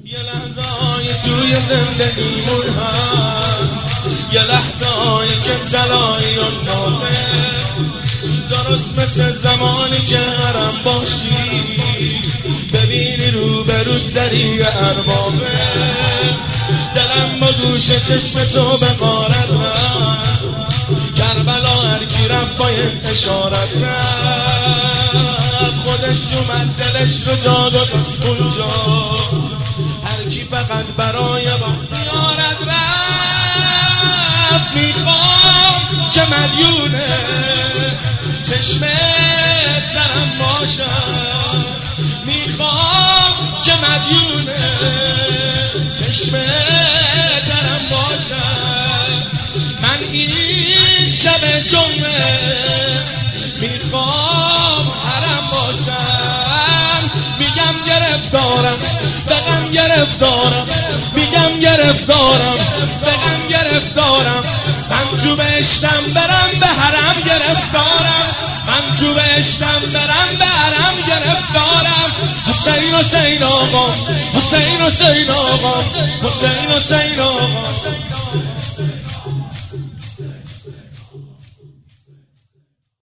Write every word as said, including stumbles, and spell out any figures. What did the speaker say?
یه لحظه‌ای توی زندگیمون هست، یه لحظه‌ای که جلایی اون تابه، درست مثل زمانی که حرم باشی ببینی رو به رو ذریع اربابه. دلم با گوش چشم تو به غارت رفت، کربلا هر کی رفت با یه اشارت رفت. خودش اومد دلش رو جا داد اونجا، هر کی فقط برای با زیارت رفت. میخوام که مدیونه چشم ترم باشم، میخوام که مدیونه چشم ترم باشم. من این شب جمعه میخوام حرم باشم. میگم گرفتارم به غم گرفتارم، میگم گرفتارم به غم گرفتارم. من تو بهشتم برم به حرم گرفتارم، من تو بهشتم برم به حرم گرفتارم. حسین حسین آقا، حسین حسین آقا، حسین حسین آقا.